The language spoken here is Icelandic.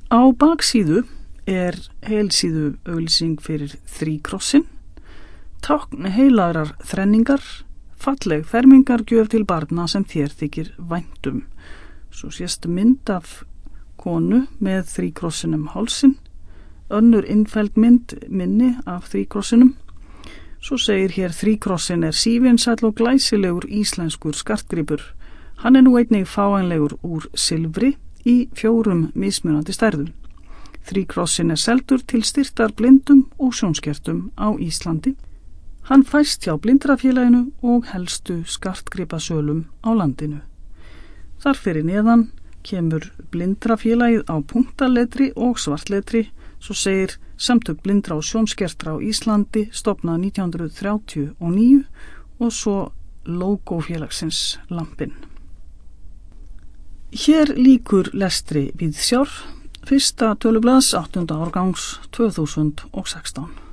Á baksíðu heilsíðu auglýsing fyrir þríkrossin, tákn heilagrar þrenningar, falleg fermingargjöf til barna sem þér þykir væntum. Svo sést mynd af konu með þríkrossinum hálsin, önnur innfelld minni af þríkrossinum. Svo segir hér: þríkrossin sívinsæll og glæsilegur íslenskur skartgripur. Hann nú einnig fáanlegur úr silfri í 4 mismunandi stærðum. Þríkrossin seldur til styrktar blindum og sjónskertum á Íslandi. Hann fæst hjá Blindrafélaginu og helstu skartgripasölum á landinu. Þar fyrir neðan kemur Blindrafélagið á punktaletri og svartletri. Svo segir: Samtök blindra og sjónskertra á Íslandi, stofnað 1939, og svo logo félagsins lampinn. Hér lýkur lestri Víðsjár, fyrsta tölublaðs 8. árgangs 2016.